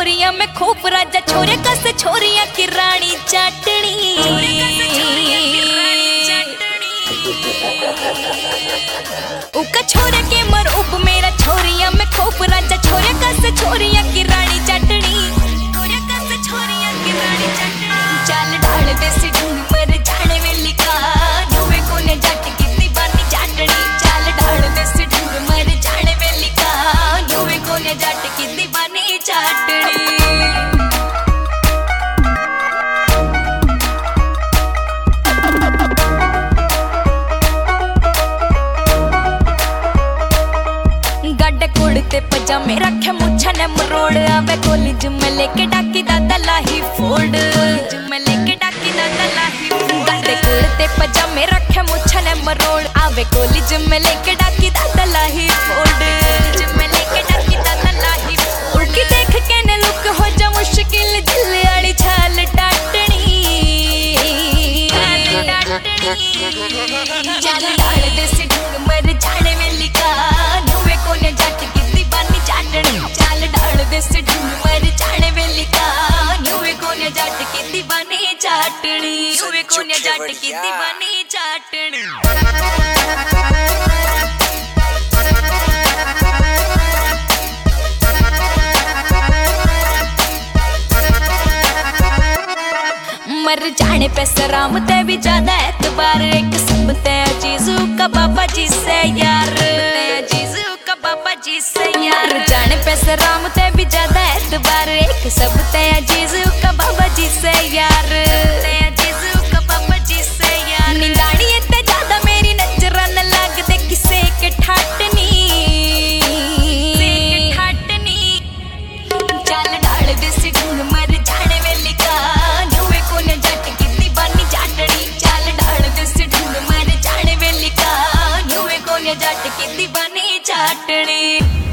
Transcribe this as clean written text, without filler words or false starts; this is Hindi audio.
छोरियां में खूब राजा छोरे कस छोरियां की रानी चाटनी। उका छोरे के मरूप मेरा छोरियां में खूब राजा छोरे कस छोरियां की रानी चाटनी। छोरे कस छोरियां की रानी चाटनी। चाल ढाल दे सी ढूंढ मर जाने वेली का नुवे कोने जट की दीवानी चाटनी। चाल ढाल दे सी ढूंढ मर जाने वेली का नुवे कोने जट की दीवानी चाटनी। कुड़ते पजामे रखे मुच्छा ने मरोड़ आवे कॉलेज में लेके डाकी दादा लाही फोल्ड। कॉलेज में लेके डाकी दादा लाही फोल्ड। कुड़ते पजामे रखे मुच्छा ने मरोड़ आवे कॉलेज में लेके डाकी दादा लाही फोल्ड। कॉलेज में लेके डाकी दादा लाही फोल्ड। की देख के ने लुक हो जा मुश्किल दिल वाली छाल टाटनी। चल डाल दे से ढूंढ मर जाने वेली का नुवे कोने जट की दीवानी चाटनी। चाल डाल दे से ढूंढ मर जाने वेली का नुवे कोने जट की दीवानी चाटनी। नुवे कोने जट की दीवानी चाटनी। मर जाने पे सराम ते भी ज्यादा एतबार एक सब ते जीजू का बाबा जी से यार। जीजू का बाबा जी से यार। जाने पे सराम ते भी ज्यादा एतबार एक सब ते जीजू का बाबा जी से यार। जीजू का बाबा जी से यार। निंदाड़ी इतने ज्यादा मेरी नजर न लग दे किसे के ठाटनी। चल डाल दे सी ढूंढ मर जाने वेली का नुवे कोने जट की दीवानी चाटनी। चल डाल दे सी ढूंढ मर जाने वेली का नुवे कोने जट की दीवानी चाटनी।